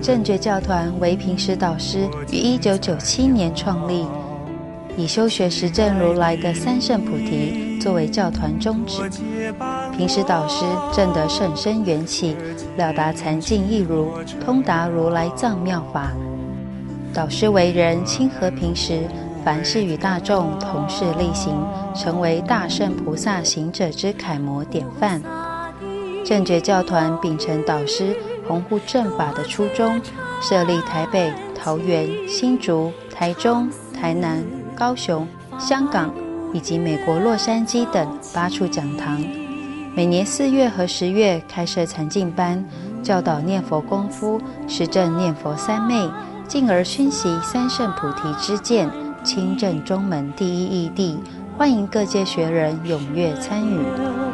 正觉教团为平时导师于1997年创立，以修学实证如来的三圣菩提作为教团宗旨。平时导师证得甚深缘起，了达禅境义如，通达如来藏妙法。导师为人亲和平时，凡事与大众同事力行，成为大圣菩萨行者之楷模典范。正觉教团秉承导师弘护正法的初衷，设立台北、桃园、新竹、台中、台南、高雄、香港以及美国洛杉矶等8处讲堂，每年4月和10月开设禅境班，教导念佛功夫，实证念佛三昧，进而熏习三圣菩提之见，亲证中门第一义谛，欢迎各界学人踊跃参与。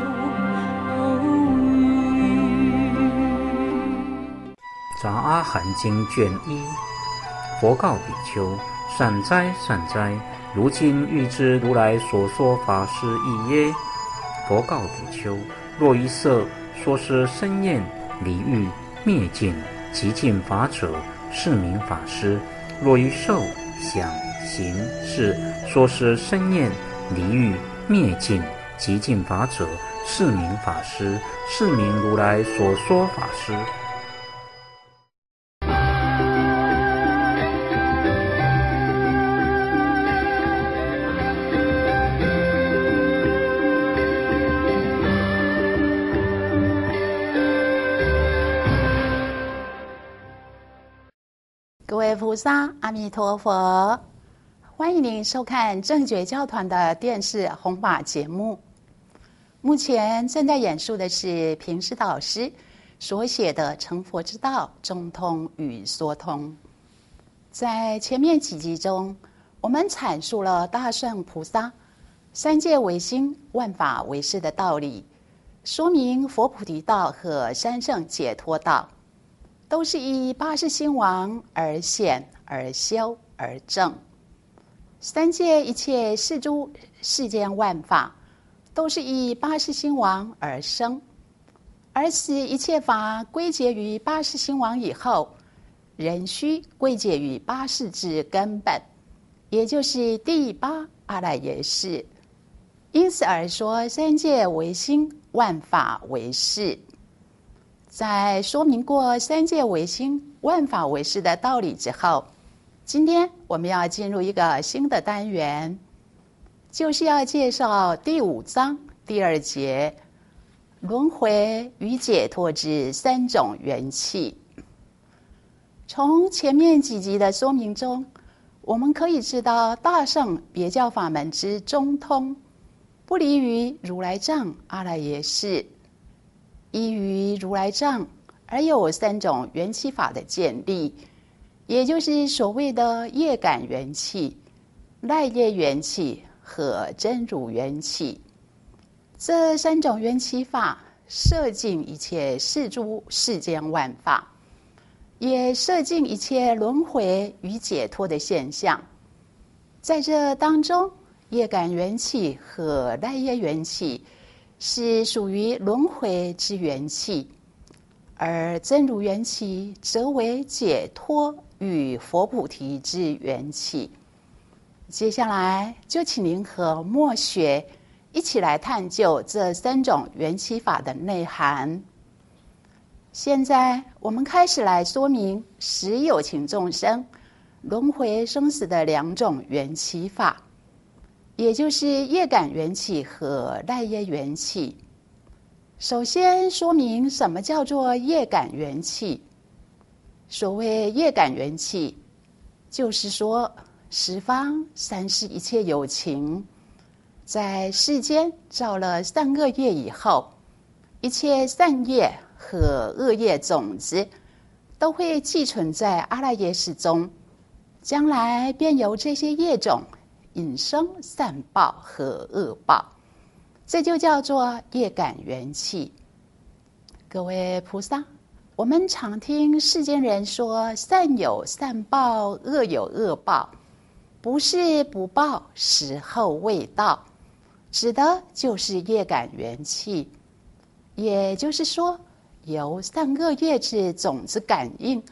杂阿含经卷1，佛告比丘：善哉善哉，如今欲知如来所说法是义耶？佛告比丘：若于色说是生厌离欲灭尽极尽法者，是名法师；若于受想行识说是生厌离欲灭尽极尽法者，是名法师，是名如来所说法师。 各位菩萨，阿弥陀佛！欢迎您收看正觉教团的电视弘法节目。目前正在演述的是平师导师所写的《成佛之道：中通与缩通》。在前面几集中，我们阐述了大圣菩萨三界唯心、万法唯识的道理，说明佛菩提道和三圣解脱道都是依80心王而显而修而正。三界一切世诸世间万法都是依80心王而生，而使一切法归结于80心王以后，仍须归结于80之根本，也就是第8阿赖耶识。因此而说三界唯心，万法唯识。在说明过三界唯心、万法唯识的道理之后，今天我们要进入一个新的单元，就是要介绍第5章第2节轮回与解脱之3种缘起。从前面几集的说明中，我们可以知道大乘别教法门之中通，不离于如来藏阿赖耶识，依于如来藏而有3种缘起法的建立，也就是所谓的业感缘起、赖业缘起和真如缘起。这3种缘起法摄尽一切世诸世间万法，也摄尽一切轮回与解脱的现象。在这当中，业感缘起和赖业缘起是属于轮回之缘起，而真如缘起则为解脱与佛菩提之缘起。接下来就请您和默学一起来探究这3种缘起法的内涵。现在我们开始来说明使有情众生轮回生死的2种缘起法，也就是业感缘起和赖业缘起。首先说明什么叫做业感缘起。所谓业感缘起，就是说十方三世一切有情在世间造了善恶业以后，一切善业和恶业种子都会寄存在阿赖耶识中，将来便由这些业种引生善报和恶报，这就叫做业感缘起。各位菩萨，我们常听世间人说善有善报，恶有恶报，不是不报，时候未到，指的就是业感缘起。也就是说，由善恶业之种子感应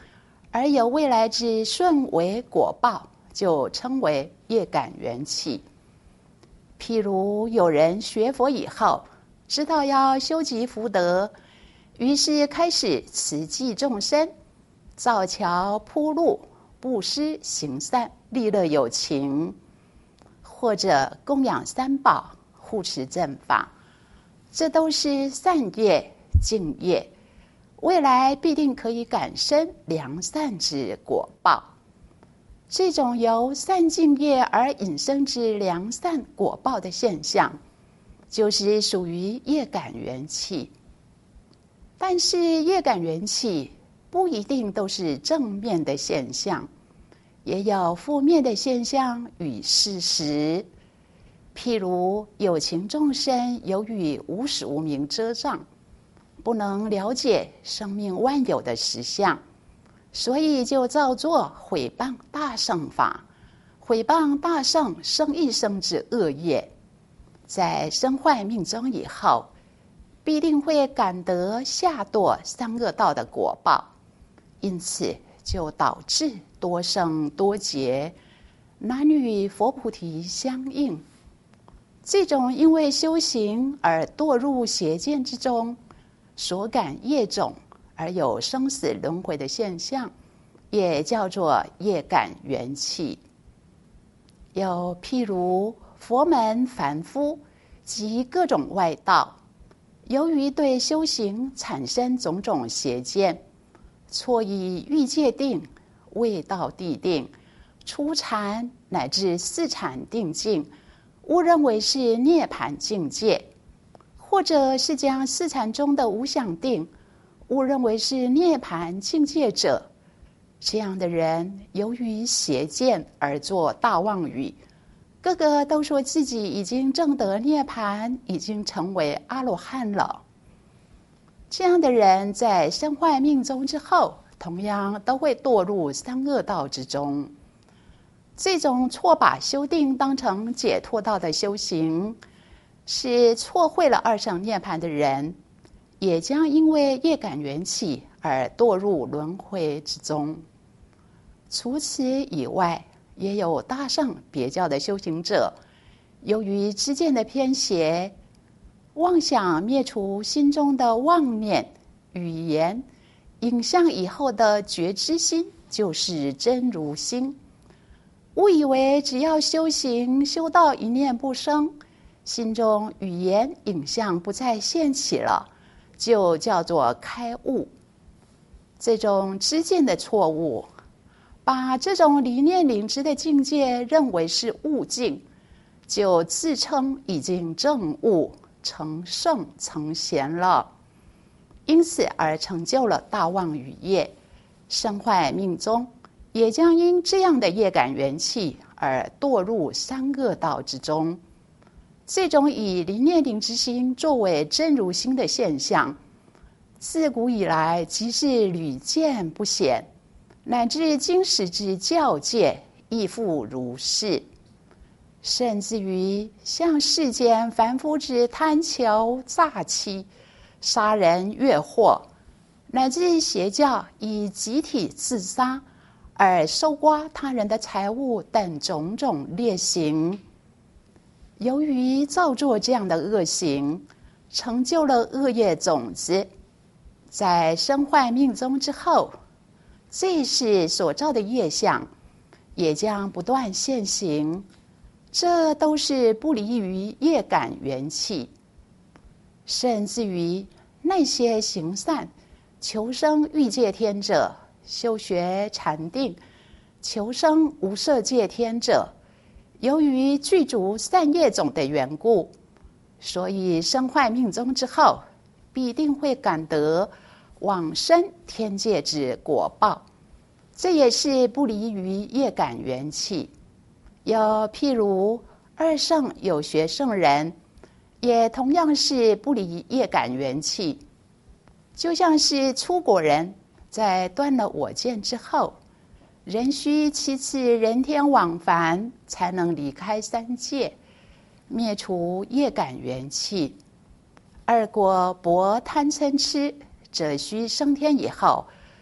而有未来之顺为果报，就称为业感缘起。譬如有人学佛以后，知道要修集福德，于是开始慈济众生，造桥铺路，布施行善，利乐有情，或者供养三宝，护持正法，这都是善业净业，未来必定可以感生良善之果报。这种由善净业而引生之良善果报的现象，就是属于业感缘起。但是业感缘起不一定都是正面的现象，也有负面的现象与事实。譬如有情众生由于无始无明遮障，不能了解生命万有的实相，所以就造作毁谤大乘法，毁谤大乘生一生之恶业，在身坏命终以后，必定会感得下堕三恶道的果报，因此就导致多生多劫，男女佛菩提相应。这种因为修行而堕入邪见之中，所感业种而有生死轮回的现象，也叫做业感缘起。又譬如佛门凡夫及各种外道，由于对修行产生种种邪见，错以欲界定、未到地定、初禅乃至四禅定境，误认为是涅槃境界，或者是将四禅中的无想定误认为是涅槃境界者，这样的人由于邪见而作大妄语，个个都说自己已经证得涅槃，已经成为阿罗汉了。这样的人在身坏命终之后，同样都会堕入三恶道之中。这种错把修定当成解脱道的修行，是错会了二乘涅槃的人，也将因为业感缘起而堕入轮回之中。除此以外，也有大乘别教的修行者，由于知见的偏邪，妄想灭除心中的妄念、语言、影像以后的觉知心就是真如心，误以为只要修行修到一念不生，心中语言影像不再现起了，就叫做开悟。这种知见的错误，把这种离念领知的境界认为是悟境，就自称已经证悟、成圣、成贤了，因此而成就了大妄语业，身坏命终，也将因这样的业感缘起而堕入三恶道之中。这种以离念领之心作为真如心的现象，自古以来即是屡见不鲜，乃至今时之教界亦复如是。甚至于像世间凡夫之贪求、诈欺、杀人越货，乃至邪教以集体自杀而搜刮他人的财物等种种劣行，由于造作这样的恶行，成就了恶业种子，在身坏命终之后，这世所造的业相也将不断现行，这都是不离于业感缘起。甚至于那些行善、求生欲界天者，修学禅定、求生无色界天者，由于具足善业种的缘故，所以身坏命终之后，必定会感得往生天界之果报，这也是不离于业感缘起。又譬如二圣有学圣人，也同样是不离业感缘起。就像是出国人在断了我见之后，仍需7次人天往返才能离开三界，灭除业感缘起。二果薄贪嗔痴，则需升天以后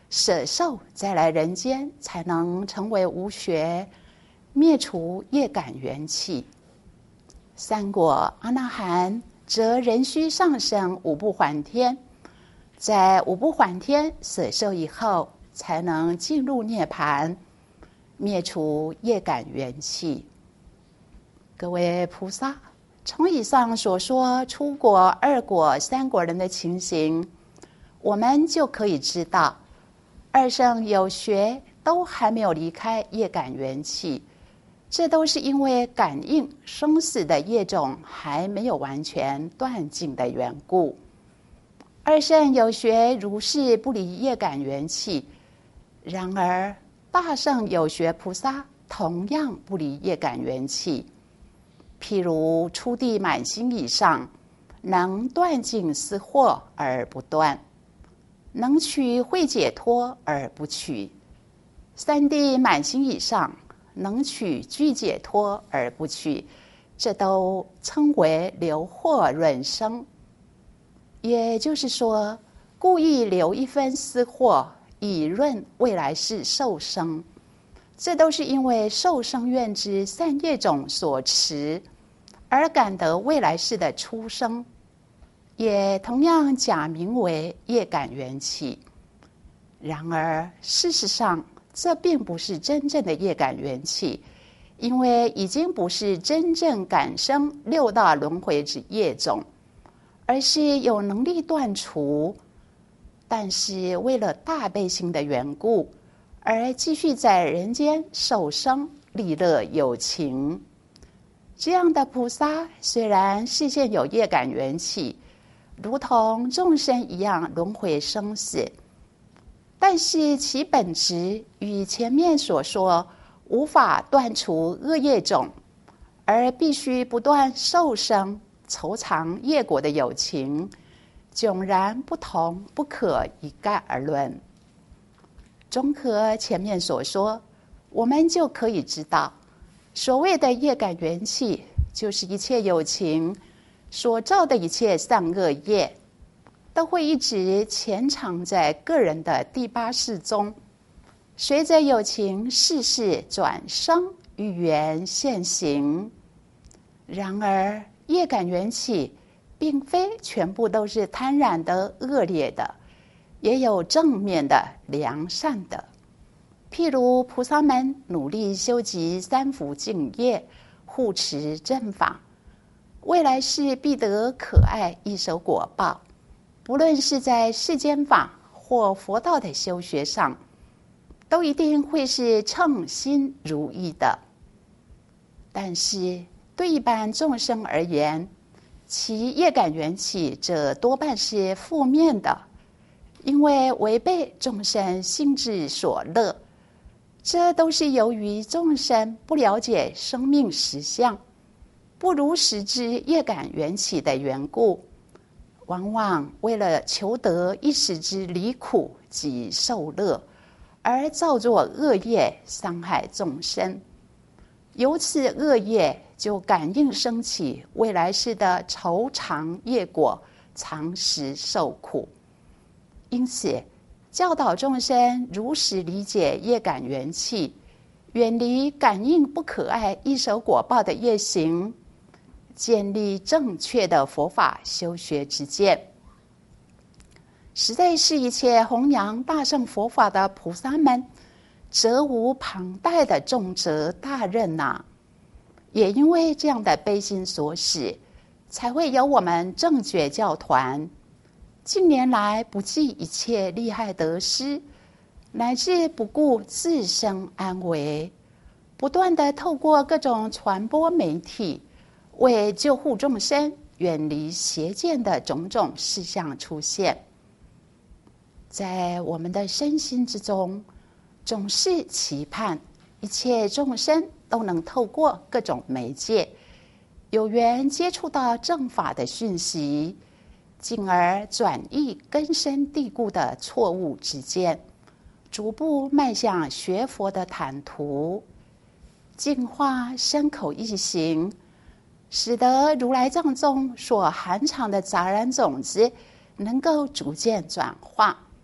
舍寿再来人间，才能成为无学，灭除业感元气。三果阿那含则仍须上升五部还天，在五部还天舍寿以后，才能进入涅槃，灭除业感元气。各位菩萨，从以上所说出果、二果、三果人的情形，我们就可以知道，二圣有学都还没有离开业感元气，这都是因为感应生死的业种还没有完全断尽的缘故。二圣有学如是不离业感元气，然而大圣有学菩萨同样不离业感元气。譬如初地满心以上，能断尽私惑而不断，能取慧解脱而不取；三地满心以上，能取具解脱而不取，这都称为留惑润生。也就是说，故意留一分私惑，以润未来世受生，这都是因为受生愿之善业种所持，而感得未来世的出生，也同样假名为业感元气。然而事实上，这并不是真正的业感元气，因为已经不是真正感生六道轮回之业种，而是有能力断除，但是为了大悲心的缘故，而继续在人间受生利乐有情。这样的菩萨虽然视线有业感元气，如同众生一样轮回生死，但是其本质与前面所说无法断除恶业种，而必须不断受生酬偿业果的有情，迥然不同，不可一概而论。综合前面所说，我们就可以知道，所谓的业感元气，就是一切有情所造的一切善恶业，都会一直潜藏在个人的第八识中，随着有情世世转生与缘现行。然而业感元气并非全部都是贪婪的恶劣的，也有正面的良善的。譬如菩萨们努力修集三福净业，护持正法，未来世必得可爱一手果报，不论是在世间法或佛道的修学上，都一定会是称心如意的。但是对一般众生而言，其业感元气则多半是负面的，因为违背众生心智所乐，这都是由于众生不了解生命实相，不如实知业感缘起的缘故，往往为了求得一时之离苦及受乐，而造作恶业，伤害众生。由此恶业就感应升起未来世的酬偿业果，长时受苦。因此教导众生如实理解业感缘气，远离感应不可爱一手果报的业行，建立正确的佛法修学之见，实在是一切弘扬大乘佛法的菩萨们责无旁贷的重责大任呐。也因为这样的悲心所使，才会有我们正觉教团近年来不计一切利害得失，乃至不顾自身安危，不断地透过各种传播媒体，为救护众生远离邪见的种种事项出现。在我们的身心之中，总是期盼一切众生都能透过各种媒介，有缘接触到正法的讯息，进而转移根深蒂固的错误之见，逐步迈向学佛的坦途，净化身口意行，使得如来藏中所含藏的杂染种子能够逐渐转化，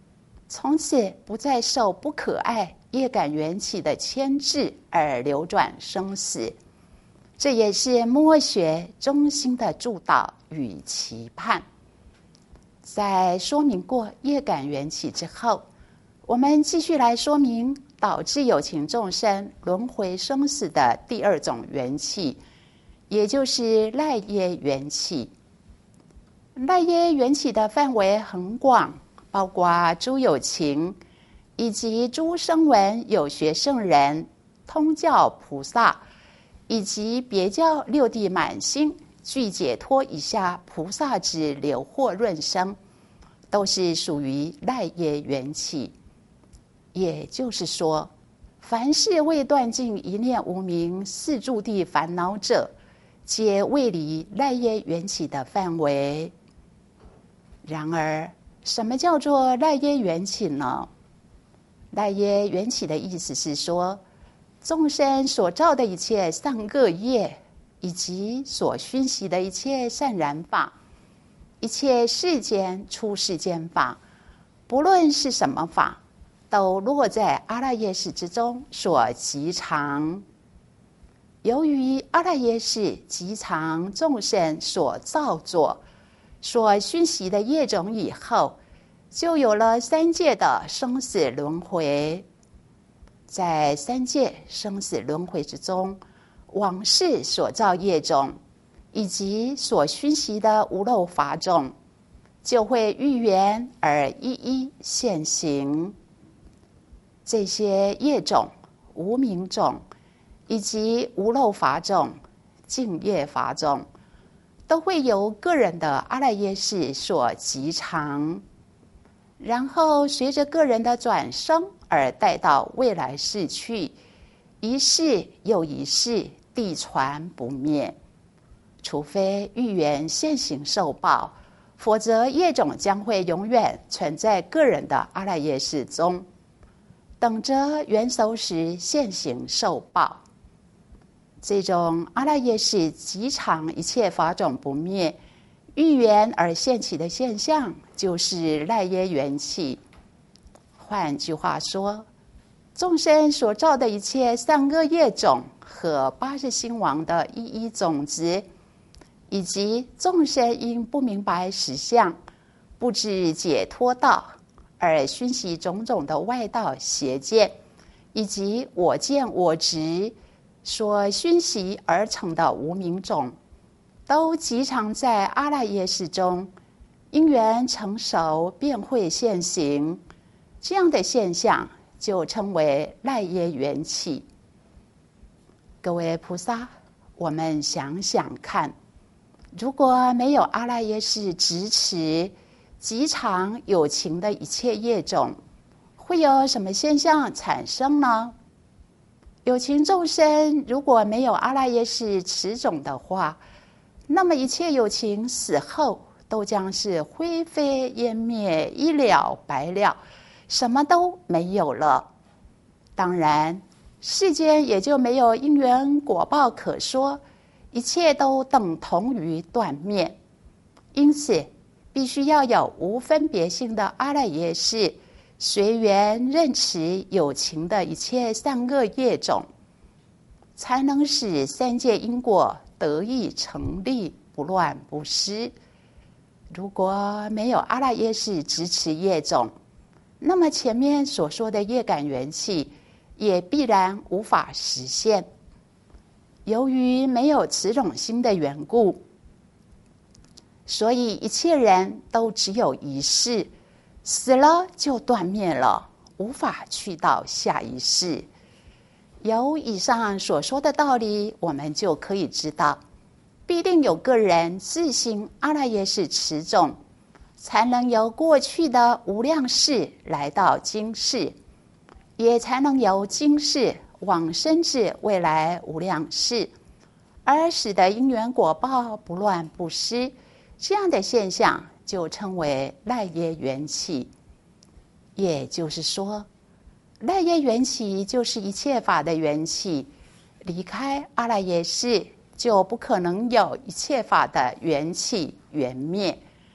从此不再受不可爱业感缘起的牵制而流转生死。这也是末学中心的祝祷与期盼。在说明过业感缘起之后，我们继续来说明导致有情众生轮回生死的第二种缘起，也就是赖耶缘起。赖耶缘起的范围很广，包括诸有情以及诸声闻有学圣人、通教菩萨以及别教六地满心具解脱以下菩萨之流惑润生，都是属于赖耶缘起。也就是说，凡是未断尽一念无明四诸地烦恼者，皆未离赖耶缘起的范围。然而，什么叫做赖耶缘起呢？赖耶缘起的意思是说，众生所造的一切善恶业，以及所熏习的一切善染法，一切世间出世间法，不论是什么法，都落在阿赖耶识之中所集藏。由于阿赖耶识集藏众生所造作、所熏习的业种以后，就有了三界的生死轮回。在三界生死轮回之中，往世所造业种以及所熏习的无漏法种，就会遇缘而一一现行。这些业种、无明种以及无漏法种、净业法种，都会由个人的阿赖耶识所集藏，然后随着个人的转生而带到未来世去，一世又一世，地传不灭。除非遇缘现行受报，否则业种将会永远存在个人的阿赖耶识中，等着缘熟时现行受报。这种阿赖耶识集藏一切法种不灭、遇缘而现起的现象，就是赖耶缘起。换句话说，众生所造的一切善恶业种和八十心王的一一种子，以及众生因不明白实相、不知解脱道而熏习种种的外道邪见，以及我见我执所熏习而成的无明种，都集藏在阿赖耶识中，因缘成熟便会现行。这样的现象就称为赖耶缘起。各位菩萨，我们想想看，如果没有阿赖耶识执持集藏有情的一切业种，会有什么现象产生呢？有情众生如果没有阿赖耶识持种的话，那么一切有情死后都将是灰飞烟灭，一了百了，什么都没有了。当然，世间也就没有因缘果报可说，一切都等同于断灭。因此，必须要有无分别性的阿赖耶识，随缘任持有情的一切善恶业种，才能使三界因果得以成立，不乱不失。如果没有阿赖耶识执持业种，那么前面所说的业感缘起也必然无法实现。由于没有此种心的缘故，所以一切人都只有一世，死了就断灭了，无法去到下一世。由以上所说的道理，我们就可以知道，必定有个人自行阿赖耶识持种，才能由过去的无量世来到今世，也才能由今世往生至未来无量世，而使得因缘果报不乱不失。这样的现象就称为赖耶缘起。也就是说，赖耶缘起就是一切法的缘起，离开阿赖耶识就不可能有一切法的缘起缘灭。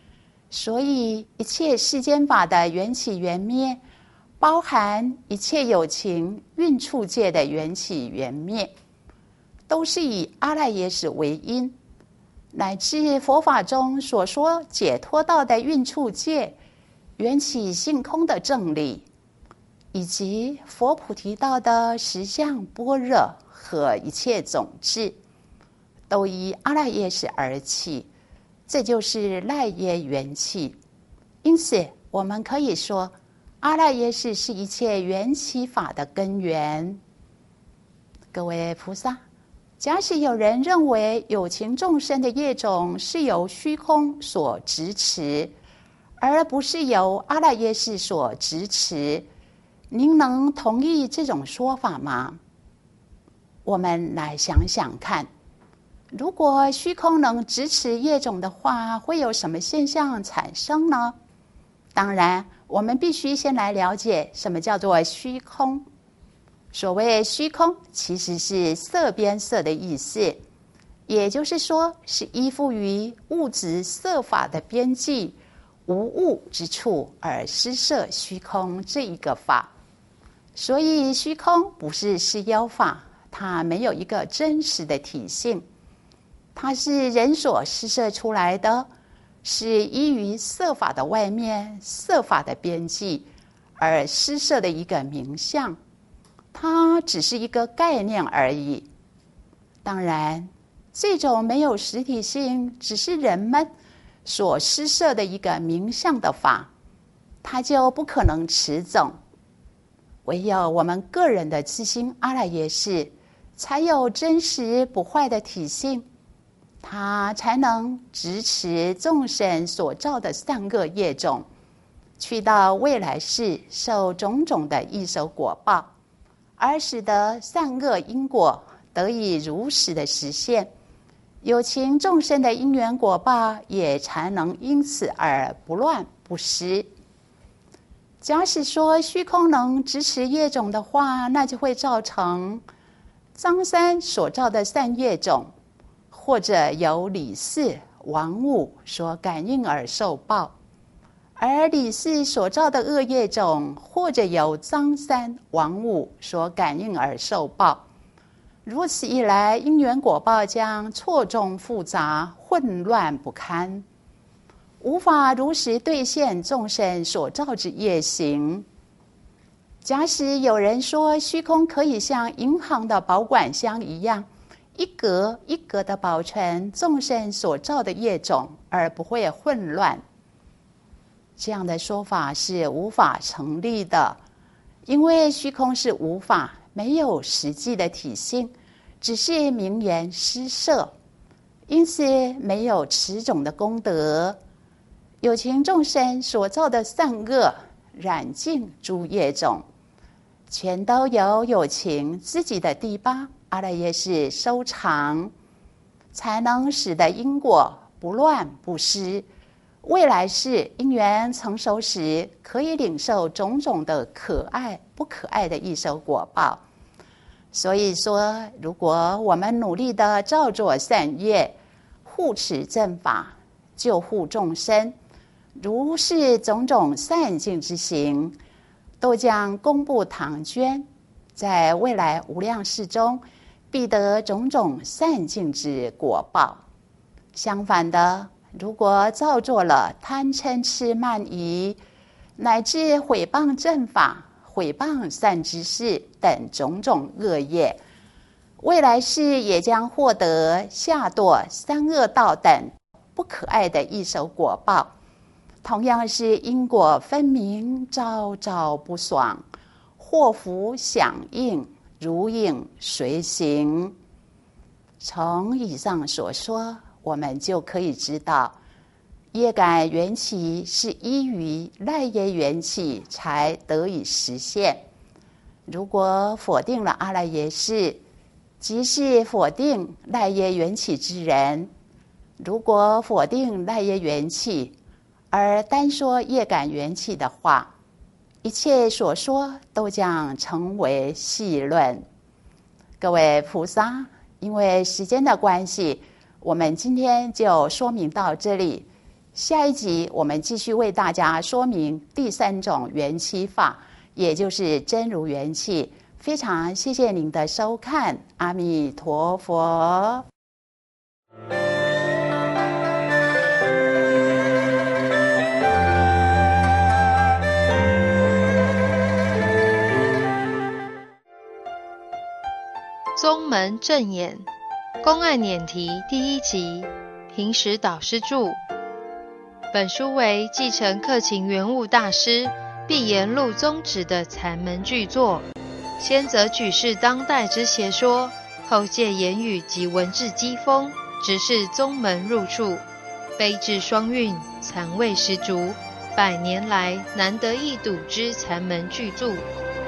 所以一切世间法的缘起缘灭，包含一切有情运处界的缘起缘灭，都是以阿赖耶识为因，乃至佛法中所说解脱道的运处界缘起性空的正理，以及佛菩提道的实相般若和一切种智，都依阿赖耶识而起，这就是赖耶缘起。因此我们可以说，阿赖耶识是一切缘起法的根源。各位菩萨，假使有人认为有情众生的业种是由虚空所执持，而不是由阿赖耶识所执持，您能同意这种说法吗？我们来想想看，如果虚空能执持业种的话，会有什么现象产生呢？当然，我们必须先来了解什么叫做虚空。所谓虚空，其实是色边色的意思，也就是说，是依附于物质色法的边际无物之处而施设虚空这一个法。所以虚空不是施妖法，它没有一个真实的体性，它是人所施设出来的，是依于色法的外面色法的边际而施设的一个名相，它只是一个概念而已。当然，这种没有实体性，只是人们所施设的一个名相的法，它就不可能持种。唯有我们个人的自心阿赖耶识，才有真实不坏的体性，它才能执持众生所造的善恶业种，去到未来世受种种的异熟果报，而使得善恶因果得以如实的实现，有情众生的因缘果报也才能因此而不乱不失。假使说虚空能执持业种的话，那就会造成张三所造的善业种，或者由李四王五所感应而受报，而李四所造的恶业种，或者由张三王五所感应而受报。如此一来，因缘果报将错综复杂，混乱不堪，无法如实兑现众生所造之业行。假使有人说虚空可以像银行的保管箱一样，一格一格的保存众生所造的业种，而不会混乱，这样的说法是无法成立的。因为虚空是无法，没有实际的体性，只是名言施设，因此没有持种的功德。有情众生所造的善恶染净诸业种，全都由有情自己的第八阿赖耶识收藏，才能使得因果不乱不失。未来世因缘成熟时，可以领受种种的可爱不可爱的异熟果报。所以说，如果我们努力的造作善业，护持正法，救护众生，如是种种善尽之行，都将功布唐捐，在未来无量世中必得种种善尽之果报。相反的，如果造作了贪嗔痴慢疑，乃至毁谤正法、毁谤善知识等种种恶业，未来世也将获得下堕三恶道等不可爱的异熟果报。同样是因果分明，朝朝不爽，祸福响应，如影随形。从以上所说，我们就可以知道，业感缘起是依于赖耶缘起才得以实现。如果否定了阿赖耶识，即是否定赖耶缘起之人。如果否定赖耶缘起，而单说业感缘起的话，一切所说都将成为戏论。各位菩萨，因为时间的关系，我们今天就说明到这里。 下一集我们继续为大家说明第3种元气法，也就是真如元气。非常谢谢您的收看，阿弥陀佛。 宗门正眼，公案辇题第1集，平时导师著。本书为继承克勤圆悟大师碧岩录宗旨的禅门巨作，先则举世当代之邪说，后借言语及文字机锋，直视宗门入处，悲智双运，禅味十足，100年来难得一睹之禅门巨著。